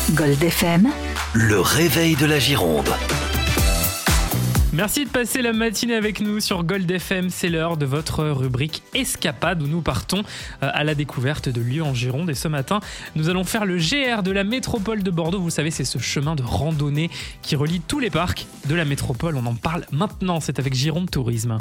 Gold FM, Le réveil de la Gironde. Merci de passer la matinée avec nous sur Gold FM. C'est l'heure de votre rubrique Escapade où nous partons à la découverte de lieux en Gironde. Et ce matin, nous allons faire le GR de la métropole de Bordeaux. Vous savez, c'est ce chemin de randonnée qui relie tous les parcs de la métropole. On en parle maintenant, c'est avec Gironde Tourisme.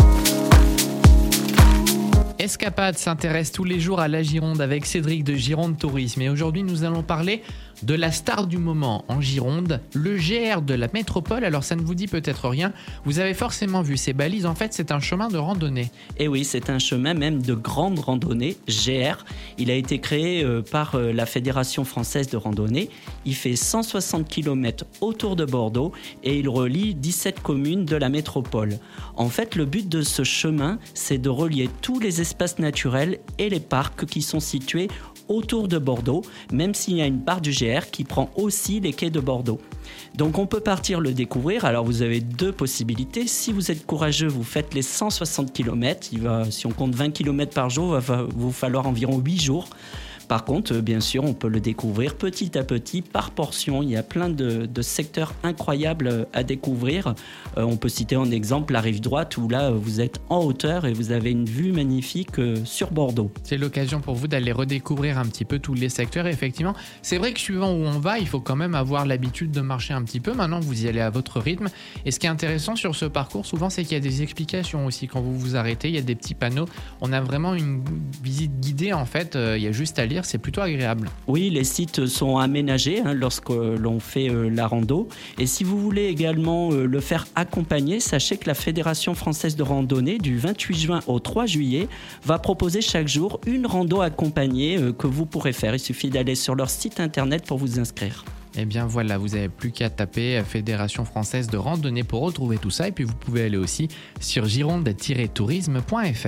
Escapade s'intéresse tous les jours à la Gironde avec Cédric de Gironde Tourisme. Et aujourd'hui, nous allons parler de la star du moment en Gironde, le GR de la métropole. Alors ça ne vous dit peut-être rien, vous avez forcément vu ces balises. En fait, c'est un chemin de randonnée. Et oui, c'est un chemin même de grande randonnée, GR. Il a été créé par la Fédération française de randonnée. Il fait 160 km autour de Bordeaux et il relie 17 communes de la métropole. En fait, le but de ce chemin, c'est de relier tous les espaces naturels et les parcs qui sont situés autour de Bordeaux, même s'il y a une part du GR qui prend aussi les quais de Bordeaux. Donc on peut partir le découvrir. Alors vous avez deux possibilités. Si vous êtes courageux, vous faites les 160 km. Si on compte 20 km par jour, il va vous falloir environ 8 jours. Par contre, bien sûr, on peut le découvrir petit à petit, par portion. Il y a plein de secteurs incroyables à découvrir. On peut citer en exemple la rive droite, où là, vous êtes en hauteur et vous avez une vue magnifique sur Bordeaux. C'est l'occasion pour vous d'aller redécouvrir un petit peu tous les secteurs. Et effectivement, c'est vrai que suivant où on va, il faut quand même avoir l'habitude de marcher un petit peu. Maintenant, vous y allez à votre rythme. Et ce qui est intéressant sur ce parcours, souvent, c'est qu'il y a des explications aussi. Quand vous vous arrêtez, il y a des petits panneaux. On a vraiment une visite guidée, en fait. Il y a juste à lire. C'est plutôt agréable. Oui, les sites sont aménagés lorsque l'on fait la rando. Et si vous voulez également le faire accompagner, sachez que la Fédération française de randonnée, du 28 juin au 3 juillet, va proposer chaque jour une rando accompagnée que vous pourrez faire. Il suffit d'aller sur leur site internet pour vous inscrire. Eh bien voilà, vous n'avez plus qu'à taper Fédération française de randonnée pour retrouver tout ça. Et puis vous pouvez aller aussi sur gironde-tourisme.fr.